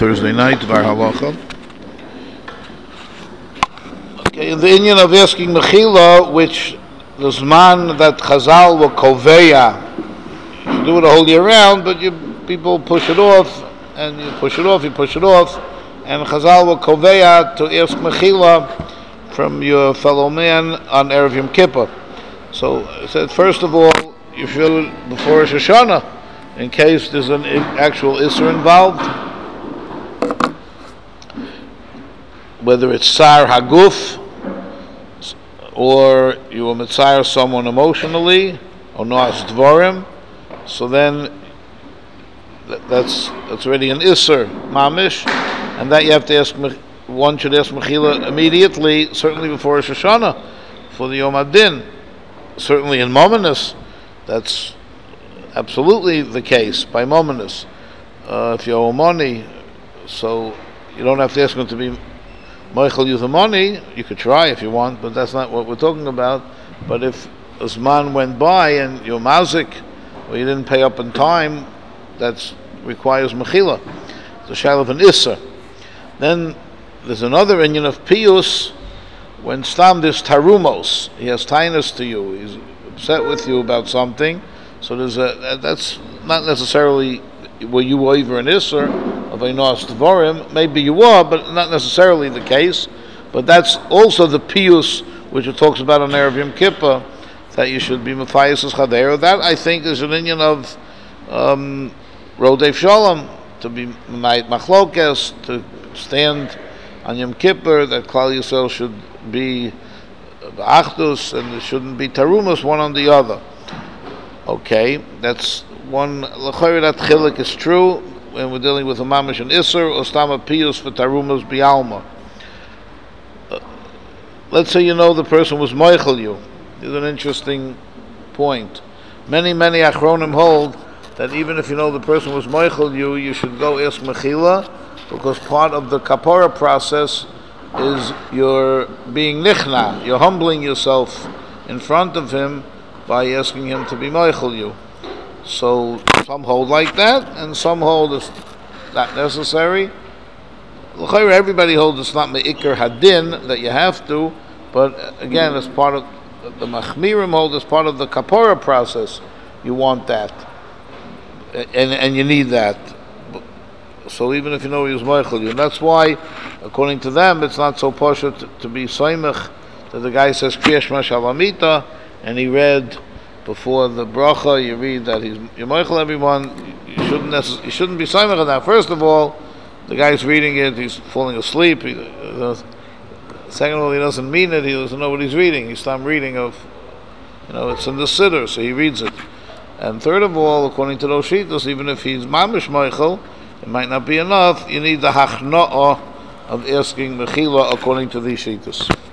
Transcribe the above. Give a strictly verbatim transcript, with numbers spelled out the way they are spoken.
Thursday night, Dvar Halacha. Okay, in the Indian of asking Mechila, which the Zman that Chazal will koveya, you should do it a whole year round, but you people push it off, and you push it off, you push it off, and Chazal will koveya to ask Mechila from your fellow man on Erev Yom Kippur. So I said, first of all, you feel it before Rosh Hashanah, in case there's an actual Isser involved, whether it's Sar Haguf, or you will mitzayir someone emotionally, or Noas Dvorim, so then that's that's already an Isser, Mamish, and that you have to ask, one should ask Mechila immediately, certainly before Rosh Hashanah, for the Yom Adin. Certainly in Mominus, that's absolutely the case, by Mominus. Uh, if you owe money, so you don't have to ask him to be Michael you the money, you could try if you want, but that's not what we're talking about. But if a Zman went by and you're mazik, or you didn't pay up in time, that requires Mechila. It's a shayla of an Isser. Then there's another inyan of Piyus, when Stam there's Tarumos, he has tinus to you, he's upset with you about something, so there's a, that's not necessarily were you over an Isser of Einos Dvorim, maybe you were, but not necessarily the case. But that's also the Piyus, which it talks about on Erev Yom Kippur, that you should be Mephias as Chadeir. That, I think, is an inyan of um, Rodef Shalom, to be Mayit Machlokes, to stand on Yom Kippur, that Klal Yisrael should be Achdus, and it shouldn't be Tarumas one on the other. Okay, that's one. L'chayr that Chilik is true when we're dealing with a Mamish and Isser, or Stama Piyus for Tarumas Bialma. Uh, let's say you know the person was Moichel you. It's an interesting point. Many, many Achronim hold that even if you know the person was Moichel you, you should go ask Mechila, because part of the Kapora process is you're being nichna, you're humbling yourself in front of him by asking him to be Moichel you. So some hold like that, and some hold it's not necessary. Everybody holds it's not me'ikr hadin that you have to, but again, as part of the Machmirim hold, as part of the Kapora process, you want that, and and you need that. So even if you know he was Moichel you, and that's why, according to them, it's not so poshut to, to be soimech that the guy says Kriyash Mashalamita, and he read before the bracha, you read that he's you're Moichel everyone. You shouldn't necess- you shouldn't be soimech on that. First of all, the guy's reading it, he's falling asleep. He, uh, second of all, he doesn't mean it. He doesn't know what he's reading. He's not reading of, you know, it's in the siddur, so he reads it. And third of all, according to those shittos, even if he's mamish Moichel, it might not be enough. You need the hachna'ah of asking Mechila according to these shittos.